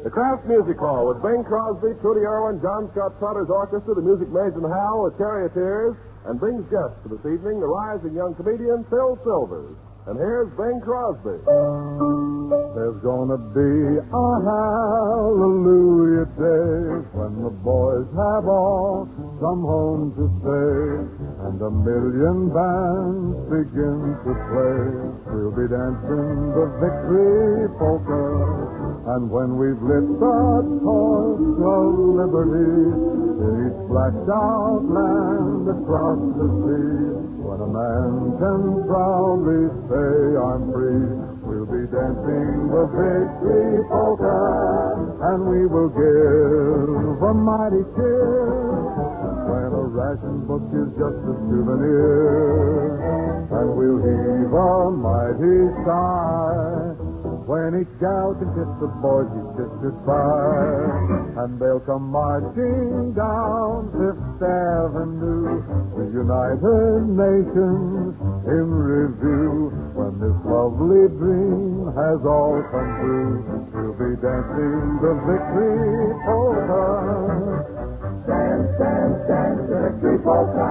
The Kraft Music Hall with Bing Crosby, Trudy Irwin, John Scott Trotter's Orchestra, the Music Mason Howell, the Charioteers, and Bing's guest for this evening, the rising young comedian Phil Silvers. And here's Bing Crosby. There's gonna be a hallelujah day when the boys have all come home to stay, and a million bands begin to play. We'll be dancing the victory polka, and when we've lit the torch of liberty in each blacked out land across the sea, when a man can proudly say I'm free, we'll be dancing the victory polka, and we will give a mighty cheer when a ration book is just a souvenir, and we'll heave a mighty sigh when each gal can kiss the boys he kissed goodbye, and they'll come marching down Fifth Avenue, the United Nations in review. When this lovely dream has all come true, we'll be dancing the victory polka. Dance, dance, dance the victory polka.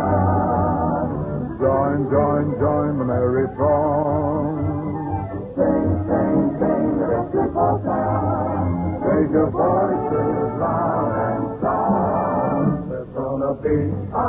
Join, join, join the merry throng. Sing, sing, sing the victory polka. Raise your voices loud and strong. There's gonna be a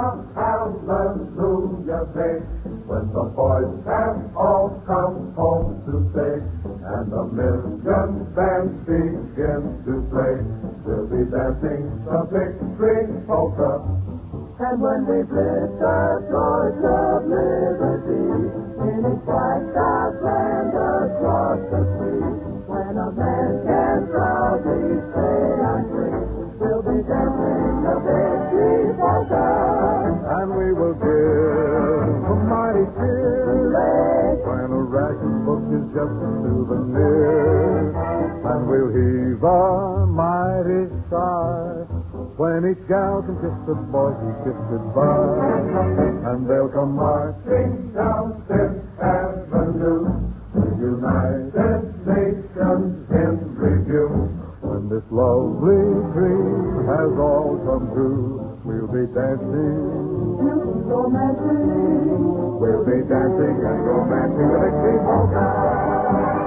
hallelujah day when the boys have all come home to stay, and a million bands begin to play. We'll be dancing the victory polka, and when we've lit the torch of liberty in each blacked out land across the sea, when a man can proudly say I'm free, we'll be dancing the victory polka, and we will give a mighty cheer when a ration book is just a souvenir, and we'll heave a mighty sigh when each gal can kiss the boy he kissed goodbye, and they'll come marching down Fifth Avenue, the United Nations in review. When this lovely dream has all come true, we'll be dancing, romancing. We'll be dancing and romancing the victory polka.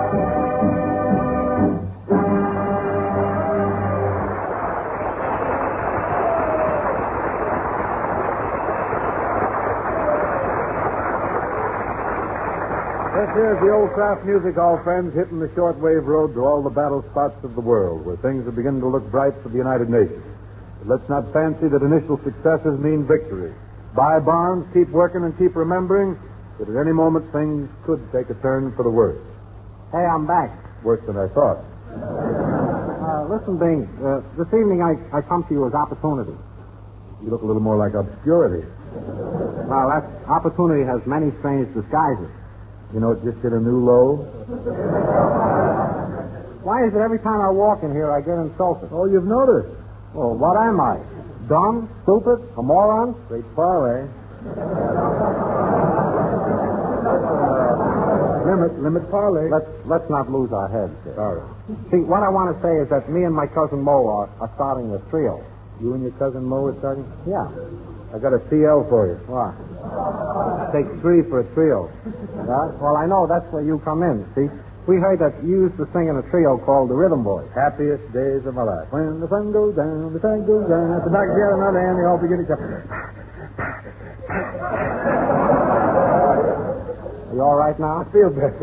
This here's the old Kraft Music Hall, friends, hitting the shortwave road to all the battle spots of the world where things are beginning to look bright for the United Nations. But let's not fancy that initial successes mean victory. Buy bonds, keep working, and keep remembering that at any moment things could take a turn for the worse. Hey, I'm back. Worse than I thought. Listen, Bing, this evening I come to you as opportunity. You look a little more like obscurity. Well, that opportunity has many strange disguises. You know, it just hit a new low. Why is it every time I walk in here I get insulted? Oh, you've noticed. Well, what am I? Dumb? Stupid? A moron? Great parlay. Limit parlay. Let's not lose our heads here. Sorry. See, what I want to say is that me and my cousin Mo are starting a trio. You and your cousin Mo are starting? Yeah. I got a CL for you. What? Take 3 for a trio. Yeah? Well, I know that's where you come in, see? We heard that you used to sing in a trio called the Rhythm Boys. Happiest days of my life. When the sun goes down, the sun goes down. At the back of the other end, they all begin to... Are you all right now? I feel better.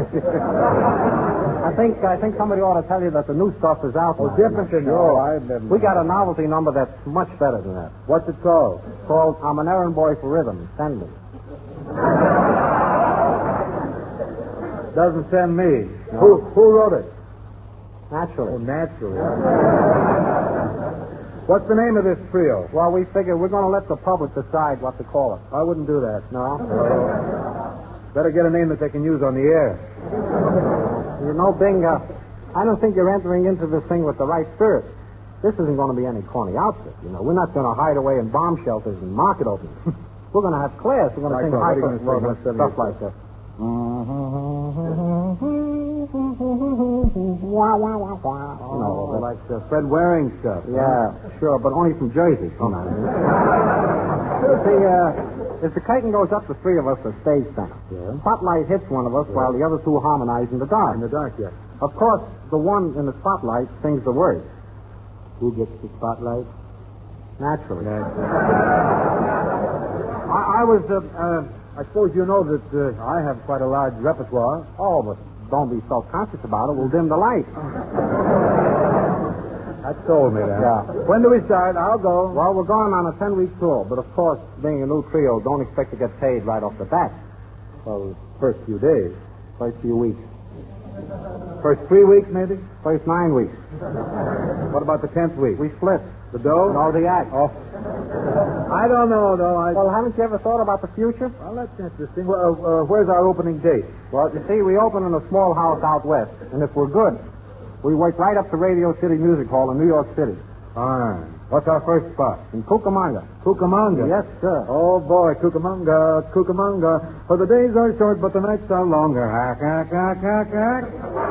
I think somebody ought to tell you that the new stuff is out. Oh, different than yours. We got a novelty number that's much better than that. What's it called? It's called I'm an Errand Boy for Rhythm. Send me. Doesn't send me. No. Who wrote it? Naturally. Oh, naturally. What's the name of this trio? Well, we figure we're going to let the public decide what to call it. I wouldn't do that. No? Better get a name that they can use on the air. You know, Bing, I don't think you're entering into this thing with the right spirit. This isn't going to be any corny outfit, you know. We're not going to hide away in bomb shelters and market openings. We're going to have class. We're going to sing stuff like that. wah, wah, wah, wah. Oh, like Fred Waring stuff. Yeah, sure, but only from Jersey. See, if the curtain goes up, the three of us are stage center. Yeah. Spotlight hits one of us while the other two harmonize in the dark. In the dark, yes. Of course, the one in the spotlight sings the words. Who gets the spotlight? Naturally. I suppose you know that I have quite a large repertoire. Oh, but don't be self-conscious about it. We'll dim the light. That told me that. Yeah. When do we start? I'll go. Well, we're going on a 10-week tour, but of course, being a new trio, don't expect to get paid right off the bat. Well, first few days. First few weeks. First 3 weeks, maybe? First 9 weeks. What about the 10th week? We split. The dough? No, the act. Oh. I don't know, though. Well, haven't you ever thought about the future? Well, that's interesting. Where's our opening date? Well, you see, we open in a small house out west, and if we're good, we work right up to Radio City Music Hall in New York City. Fine. What's our first spot? In Cucamonga. Cucamonga? Yes, sir. Oh, boy, Cucamonga, Cucamonga. For the days are short, but the nights are longer. Hack, hack, hack, hack, hack.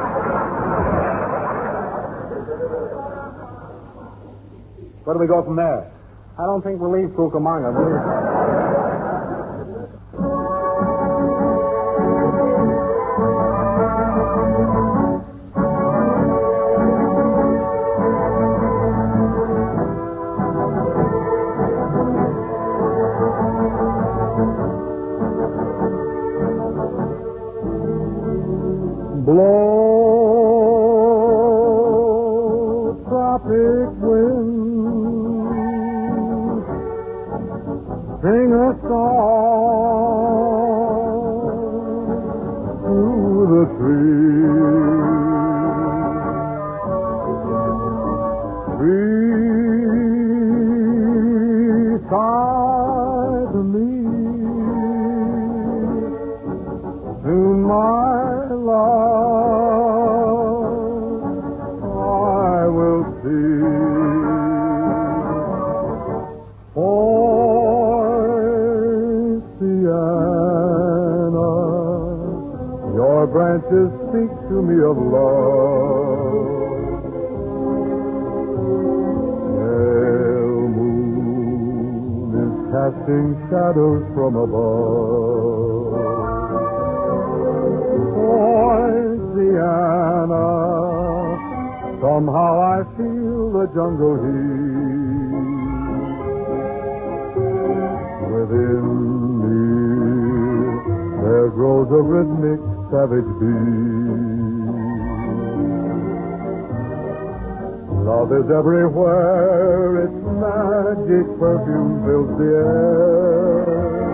Where do we go from there? I don't think we'll leave Cucamonga. Blow, tropic wind, sing a song to the trees. Sigh to me, soon my love I will see. Poinciana, your branches speak to me of love. Pale moon is casting shadows from above. Poinciana, somehow I feel the jungle heat within me. There grows a rhythmic, savage beat. Love is everywhere, its magic perfume fills the air.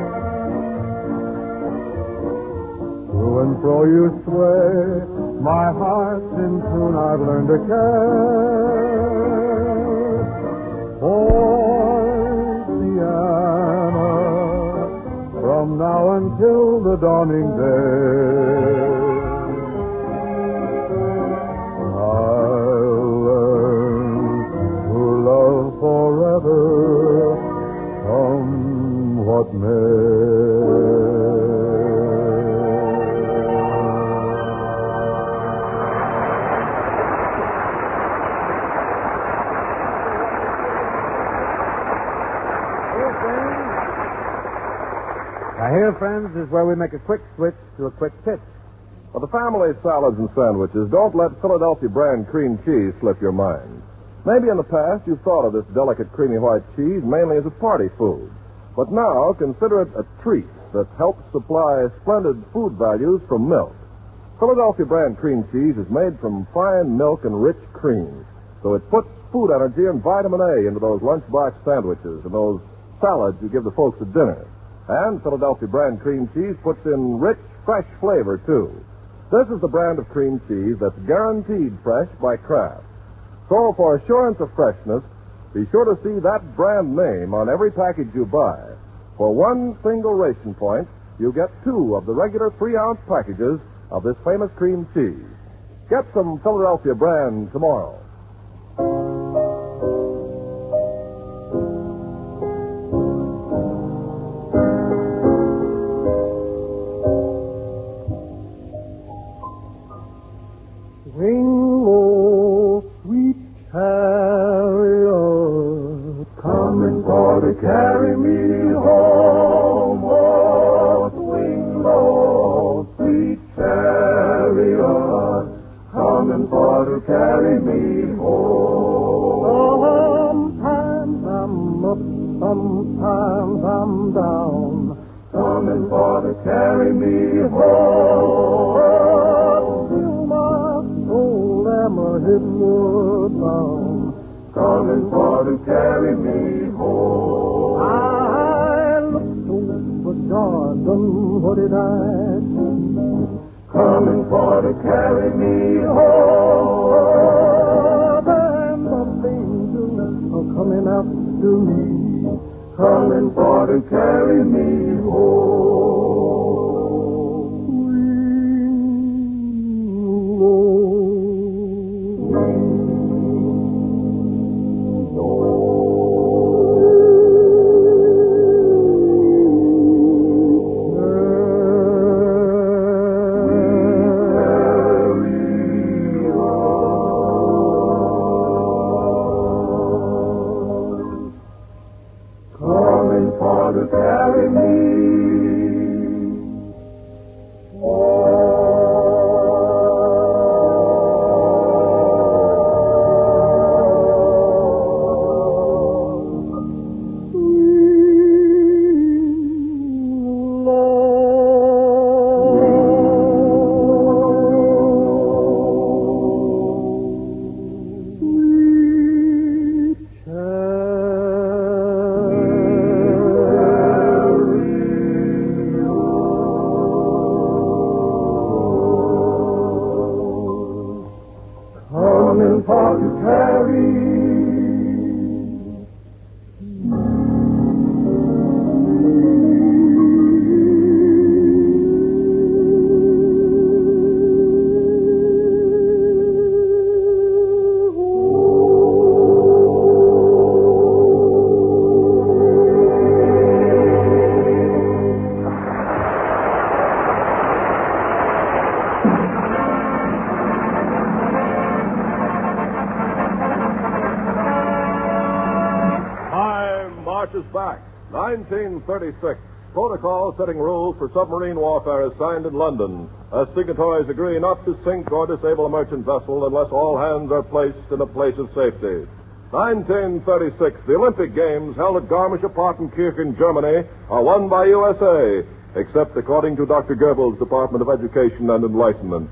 To and fro you sway, my heart's in tune, I've learned to care. Poinciana, from now until the dawning day, I'll learn to love forever, come what may. Now, here, friends, is where we make a quick switch to a quick pitch. For the family salads and sandwiches, don't let Philadelphia brand cream cheese slip your mind. Maybe in the past you've thought of this delicate creamy white cheese mainly as a party food. But now consider it a treat that helps supply splendid food values from milk. Philadelphia brand cream cheese is made from fine milk and rich cream, so it puts food energy and vitamin A into those lunchbox sandwiches and those salads you give the folks at dinner. And Philadelphia brand cream cheese puts in rich, fresh flavor, too. This is the brand of cream cheese that's guaranteed fresh by Kraft. So for assurance of freshness, be sure to see that brand name on every package you buy. For one single ration point, you get 2 of the regular 3-ounce packages of this famous cream cheese. Get some Philadelphia brand tomorrow. Ring, to carry me home. Oh, swing low, sweet chariot, coming for to carry me home. Sometimes I'm up, sometimes I'm down, coming for to carry me home. Till my soul am a hitward bound, coming for to carry me home. I looked over Jordan, what did I see? Coming for to carry me home. And the angels are coming after me, coming for to carry me home. Swing low. Marches back. 1936. Protocol setting rules for submarine warfare is signed in London, as signatories agree not to sink or disable a merchant vessel unless all hands are placed in a place of safety. 1936. The Olympic Games held at Garmisch-Partenkirchen, Germany, are won by USA, except according to Dr. Goebbels' Department of Education and Enlightenment.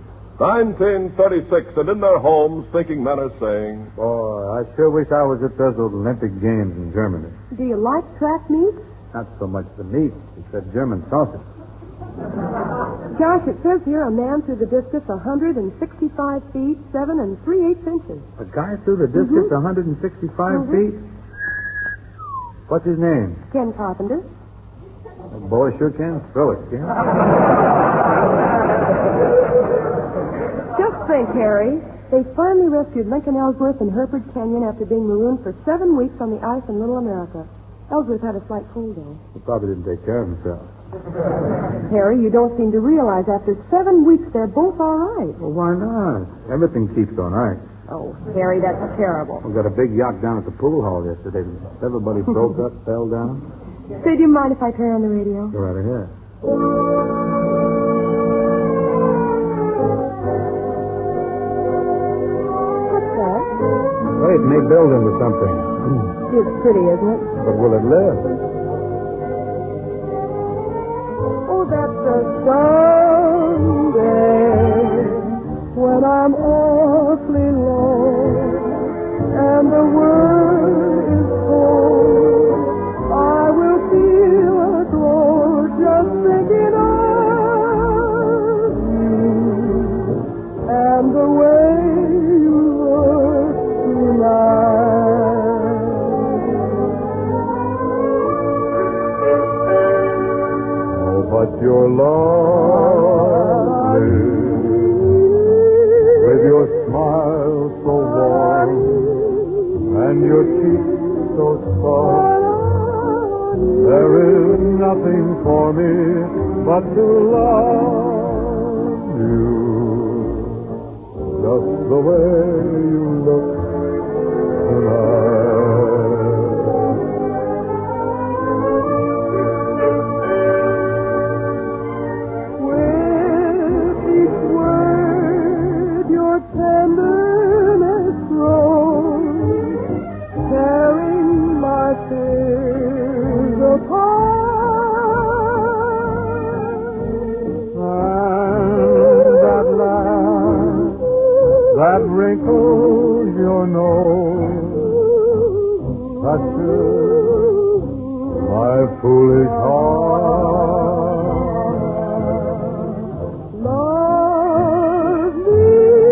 1936, and in their homes, thinking men are saying, Boy, I sure wish I was at those Olympic Games in Germany. Do you like track meet? Not so much the meat, except German sausage. Josh, it says here a man threw the discus 165 feet, 7 3/8 inches. A guy threw the discus 165 feet? What's his name? Ken Carpenter. The boy sure can throw it, Ken. Just think, Harry. They finally rescued Lincoln Ellsworth in Hereford Canyon after being marooned for 7 weeks on the ice in Little America. Ellsworth had a slight cold, though. He probably didn't take care of himself. Harry, you don't seem to realize after 7 weeks they're both all right. Well, why not? Everything keeps on ice. Oh, Harry, that's terrible. We got a big yacht down at the pool hall yesterday. Everybody broke up, fell down. Say, do you mind if I turn on the radio? Go right ahead. What's that? Wait, it may build into something. It's pretty, isn't it? But will it live? Oh, that's a Sunday when I'm awfully low and the world is cold. I will feel a glow just thinking of you and the way you look tonight. But you're lovely, with your smile so warm and your cheeks so soft. There is nothing for me but to love you, just the way you look tonight. touches my foolish heart. Love me,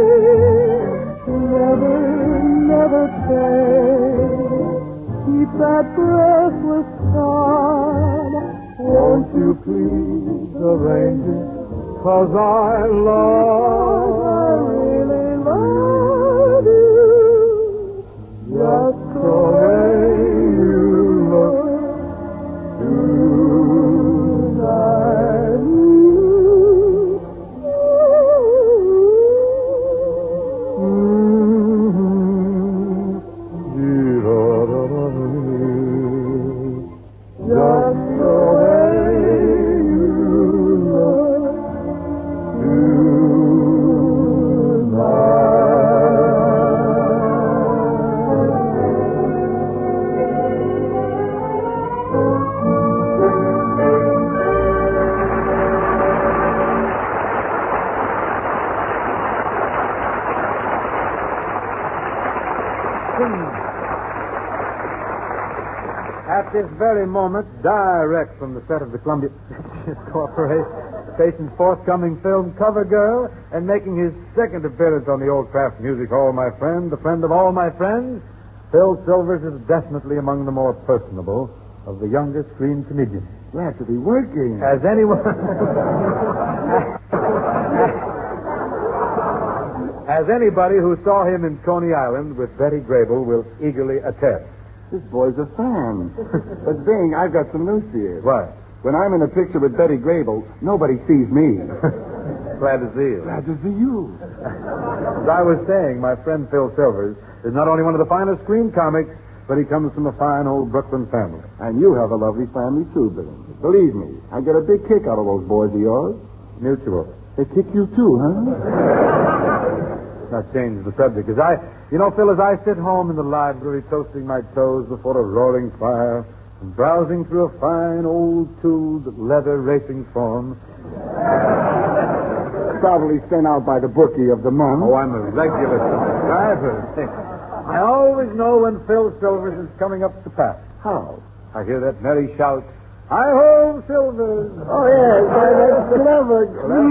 never, never change. Keep that breathless charm. Won't you please arrange it? 'Cause I really love you. just the way you look tonight. Just the way you look At this very moment, direct from the set of the Columbia Pictures Corporation's forthcoming film Cover Girl, and making his second appearance on the Old Craft Music Hall, my friend, the friend of all my friends, Phil Silvers is definitely among the more personable of the younger screen comedians. Glad to be working. As anyone... As anybody who saw him in Coney Island with Betty Grable will eagerly attest. This boy's a fan. But, Bing, I've got some news for you. What? When I'm in a picture with Betty Grable, nobody sees me. Glad to see you. Glad to see you. As I was saying, my friend Phil Silvers is not only one of the finest screen comics, but he comes from a fine old Brooklyn family. And you have a lovely family, too, Bing. Believe me, I get a big kick out of those boys of yours. Mutual. They kick you, too, huh? Not change the subject. Phil, as I sit home in the library toasting my toes before a roaring fire and browsing through a fine old tooled leather racing form. Probably sent out by the bookie of the month. Oh, I'm a regular subscriber. I always know when Phil Silvers is coming up the path. How? I hear that merry shout, "Hi-ho, Silvers!" Oh, yes, that's clever.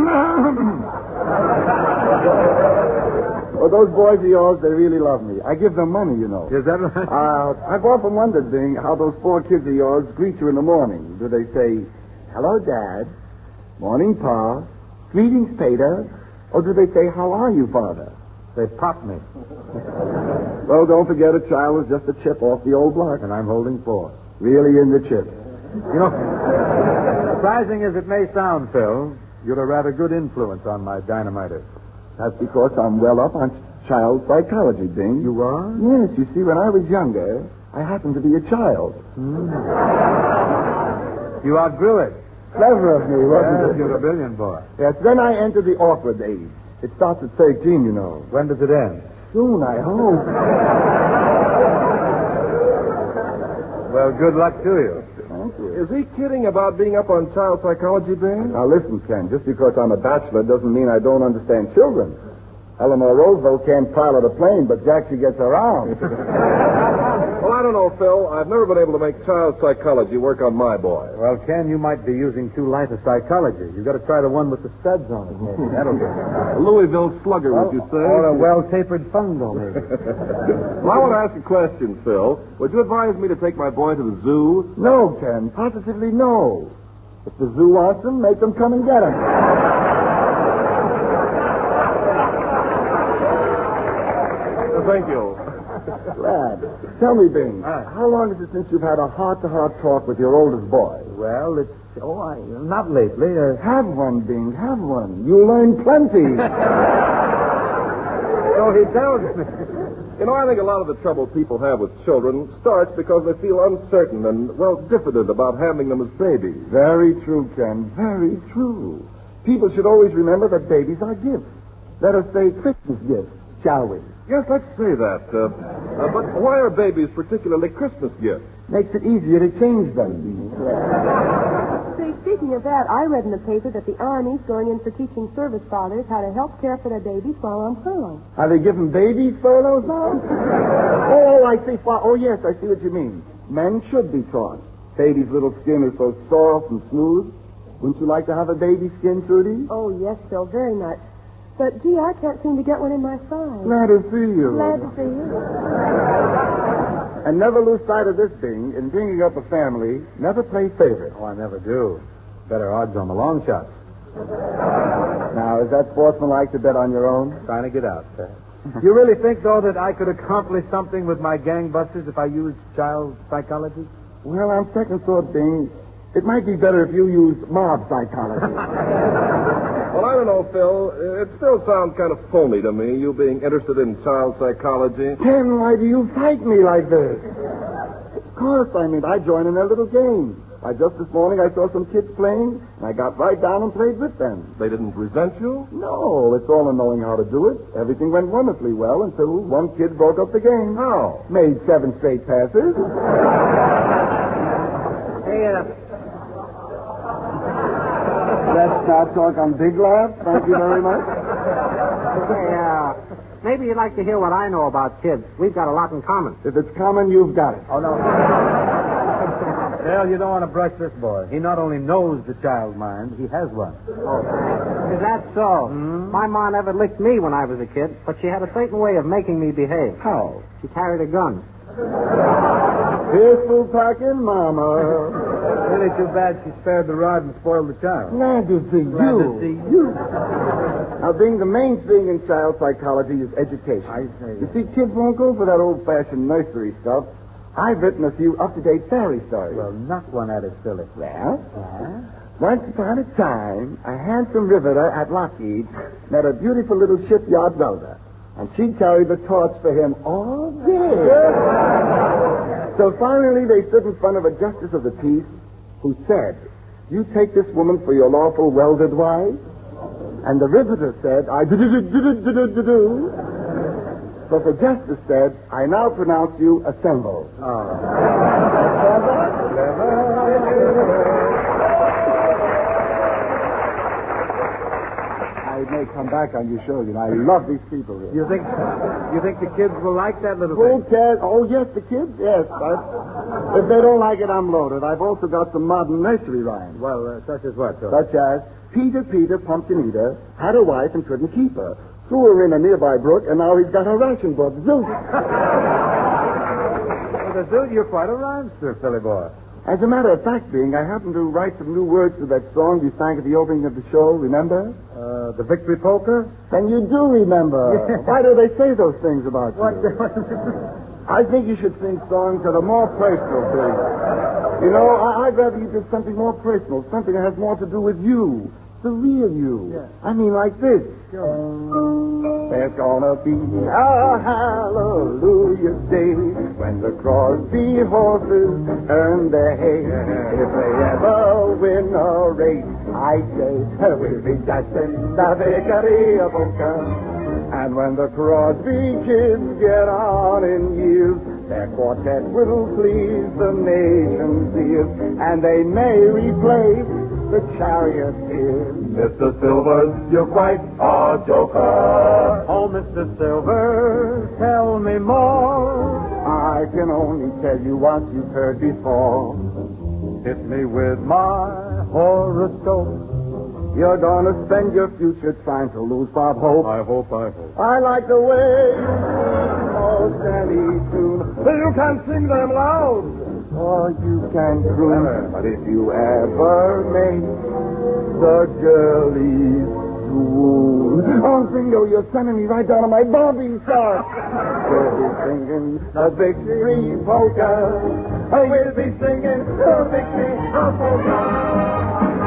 Well, those boys of yours, they really love me. I give them money, you know. Is that right? I've often wondered, Bing, how those 4 kids of yours greet you in the morning. Do they say, "Hello, Dad"? "Morning, Pa"? "Greetings, Peter"? Or do they say, "How are you, Father"? They pop me. Well, don't forget a child is just a chip off the old block. And I'm holding 4. Really in the chip. Surprising as it may sound, Phil, you're a rather good influence on my dynamiter. That's because I'm well up on child psychology, Bing. You are? Yes, you see, when I was younger, I happened to be a child. You outgrew it. Clever of me, wasn't Yes, it? you're a brilliant boy. Yes, then I entered the awkward age. It starts at 13, you know. When does it end? Soon, I hope. Well, good luck to you. Thank you. Is he kidding about being up on child psychology, Ben? Now, listen, Ken, just because I'm a bachelor doesn't mean I don't understand children. Eleanor Roosevelt can't pilot a plane, but Jack, she gets around. Well, I don't know, Phil. I've never been able to make child psychology work on my boy. Well, Ken, you might be using too light a psychology. You've got to try the one with the studs on it, maybe. That'll do. A Louisville slugger, would you say? Or a well-tapered fungo, maybe. Well, I want to ask a question, Phil. Would you advise me to take my boy to the zoo? No, Ken, positively no. If the zoo wants them, make them come and get them. Thank you. Glad. Tell me, Bing, how long is it since you've had a heart-to-heart talk with your oldest boy? Well, it's... not lately. Have one, Bing, have one. You'll learn plenty. So he tells me. You know, I think a lot of the trouble people have with children starts because they feel uncertain and, well, diffident about handling them as babies. Very true, Ken, very true. People should always remember that babies are gifts. Let us say Christmas gifts, shall we? Yes, let's say that. But why are babies particularly Christmas gifts? Makes it easier to change them. Say, speaking of that, I read in the paper that the Army's going in for teaching service fathers how to help care for their babies while on furlough. Are they giving babies furloughs now? Oh, I see. Oh, yes, I see what you mean. Men should be taught. Baby's little skin is so soft and smooth. Wouldn't you like to have a baby skin, Trudy? Oh, yes, Phil, very much. But, gee, I can't seem to get one in my size. Glad to see you. Glad to see you. And never lose sight of this thing. In bringing up a family, never play favorite. Oh, I never do. Better odds on the long shots. Now, is that sportsmanlike to bet on your own? Trying to get out, sir. You really think, though, that I could accomplish something with my gangbusters if I used child psychology? Well, on second thought, Bing, it might be better if you used mob psychology. Well, I don't know, Phil. It still sounds kind of phony to me, you being interested in child psychology. Ken, why do you fight me like this? Of course, I joined in their little game. Why, just this morning I saw some kids playing, and I got right down and played with them. They didn't resent you? No, it's all in knowing how to do it. Everything went wonderfully well until one kid broke up the game. How? Made 7 straight passes. Hey, Let's not talk on Big Laugh. Thank you very much. maybe you'd like to hear what I know about kids. We've got a lot in common. If it's common, you've got it. Oh, no. Well, you don't want to brush this boy. He not only knows the child's mind, he has one. Oh. Is that so? Mm-hmm. My ma never licked me when I was a kid, but she had a certain way of making me behave. How? She carried a gun. Peaceful packing, Mama. Really too bad she spared the rod and spoiled the child. Glad to see Glad you. to see you. Now, being the main thing in child psychology is education. I say. You see, kids won't go for that old-fashioned nursery stuff. I've written a few up-to-date fairy stories. Well, knock one at it, silly. Well, once upon a time, a handsome riveter at Lockheed met a beautiful little shipyard welder, and she carried the torch for him all day. So finally, they stood in front of a justice of the peace who said, "You take this woman for your lawful welded wife?" And the riveter said, "I do." But the justice said, "I now pronounce you assembled." I may come back on your show, I love these people here. You think the kids will like that little Who thing? cares? Oh, yes, the kids? Yes. If they don't like it, I'm loaded. I've also got some modern nursery rhymes. Well, such as what, Phil? Such as, Peter, Pumpkin Eater, had a wife and couldn't keep her. Threw her in a nearby brook, and now he's got her ration book. Zeus. Well, dude, you're quite a rhymester, Philly boy. As a matter of fact, Bing, I happened to write some new words to that song you sang at the opening of the show, remember? The victory polka? And you do remember. Yeah. Why do they say those things about you? What? I think you should sing songs that are more personal, Bing. I'd rather you did something more personal, something that has more to do with you. The real you. Yeah. I mean, like this. Sure. There's gonna be a hallelujah day when the Crosby horses earn their hay. If they ever win a race, I say we'll be dancing the victory of Boca. And when the Crosby kids get on in years, their quartet will please the nation's ears, and they may replace the charioteers. Mr. Silver, you're quite a joker. Oh, Mr. Silver, tell me more. I can only tell you what you've heard before. Hit me with my horoscope. You're gonna spend your future trying to lose Bob Hope. I hope. I like the way you sing most any tune. You can sing them loud, or you can croon. But if you ever make the girlies swoon, oh, Bingo, you're sending me right down to my bobbing star. We'll be singing the victory polka. We'll be singing the victory polka.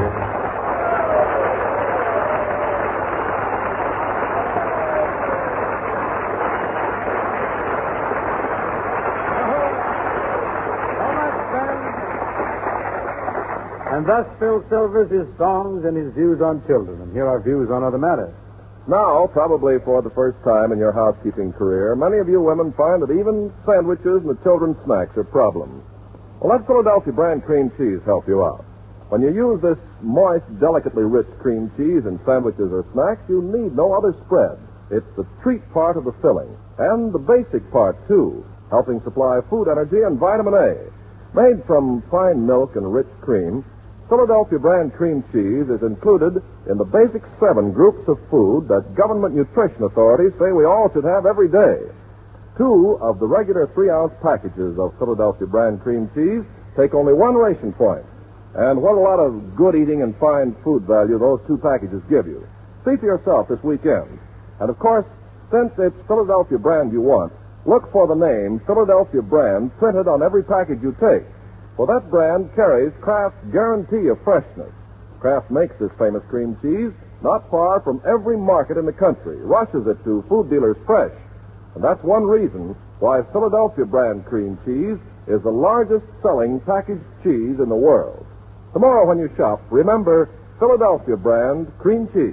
And thus Phil Silvers his songs and his views on children. And here are views on other matters. Now, probably for the first time in your housekeeping career, many of you women find that even sandwiches and the children's snacks are problems. Well, let Philadelphia brand cream cheese help you out. When you use this moist, delicately rich cream cheese in sandwiches or snacks, you need no other spread. It's the treat part of the filling, and the basic part, too, helping supply food energy and vitamin A. Made from fine milk and rich cream, Philadelphia brand cream cheese is included in the basic 7 groups of food that government nutrition authorities say we all should have every day. 2 of the regular 3-ounce packages of Philadelphia brand cream cheese take only 1 ration point. And what a lot of good eating and fine food value those 2 packages give you. See for yourself this weekend. And of course, since it's Philadelphia brand you want, look for the name Philadelphia brand printed on every package you take. For that brand carries Kraft's guarantee of freshness. Kraft makes this famous cream cheese not far from every market in the country, rushes it to food dealers fresh. And that's one reason why Philadelphia brand cream cheese is the largest selling packaged cheese in the world. Tomorrow when you shop, remember Philadelphia brand cream cheese.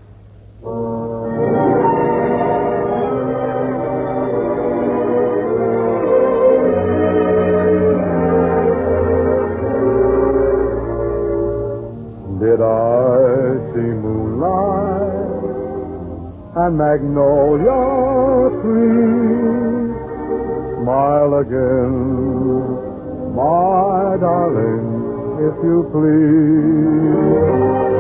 Did I see moonlight and magnolia trees? Smile again, my darling, if you please.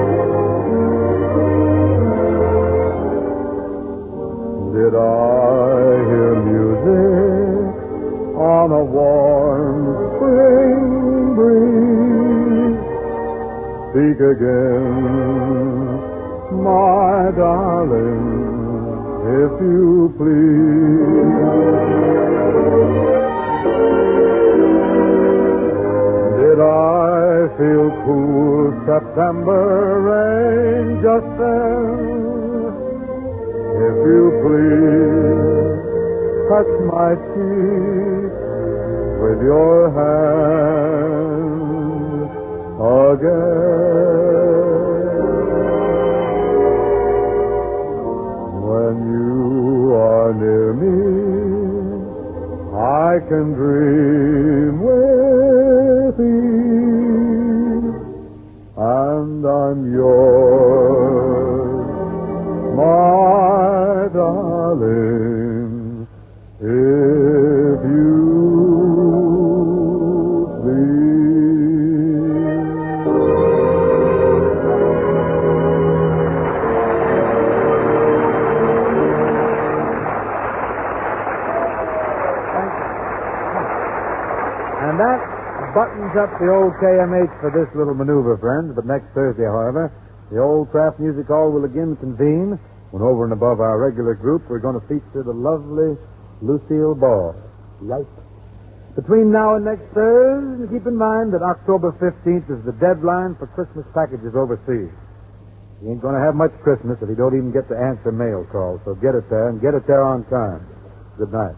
Did I hear music on a warm spring breeze? Speak again, my darling, if you please. Did I feel cool September rain just then? If you please, touch my cheek with your hand again. When you are near me, I can dream with ease, and I'm yours, my darling, if you And that buttons up the old KMH for this little maneuver, friends. But next Thursday, however, the old Kraft Music Hall will again convene when over and above our regular group, we're going to feature the lovely Lucille Ball. Right. Between now and next Thursday, keep in mind that October 15th is the deadline for Christmas packages overseas. You ain't going to have much Christmas if you don't even get to answer mail calls. So get it there, and get it there on time. Good night.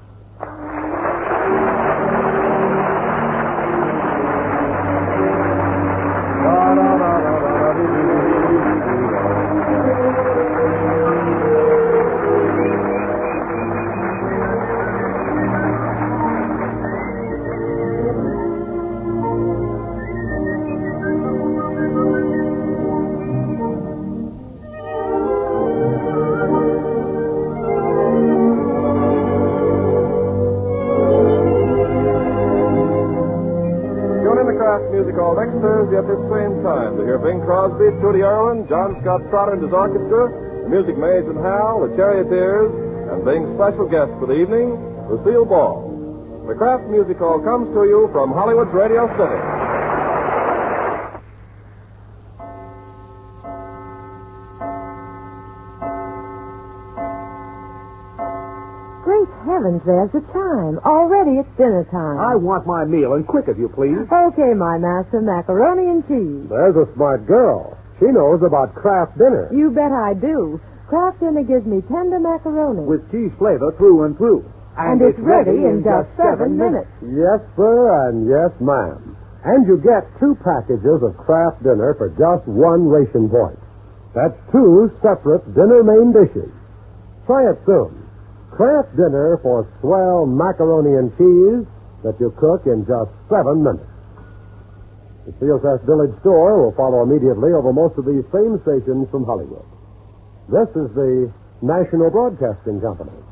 Music Hall next Thursday at this same time to hear Bing Crosby, Trudy Irwin, John Scott Trotter and his orchestra, the Music Maids and Hal, the Charioteers, and Bing's special guest for the evening, Lucille Ball. The Kraft Music Hall comes to you from Hollywood's Radio City. Heavens, there's the chime. Already it's dinner time. I want my meal, and quick, if you please. Okay, my master, macaroni and cheese. There's a smart girl. She knows about Kraft dinner. You bet I do. Kraft dinner gives me tender macaroni. With cheese flavor through and through. And it's ready in just 7 minutes. Yes, sir, and yes, ma'am. And you get 2 packages of Kraft dinner for just 1 ration point. That's 2 separate dinner main dishes. Try it soon. Kraft dinner for swell macaroni and cheese that you cook in just 7 minutes. The CSS Village Store will follow immediately over most of these same stations from Hollywood. This is the National Broadcasting Company.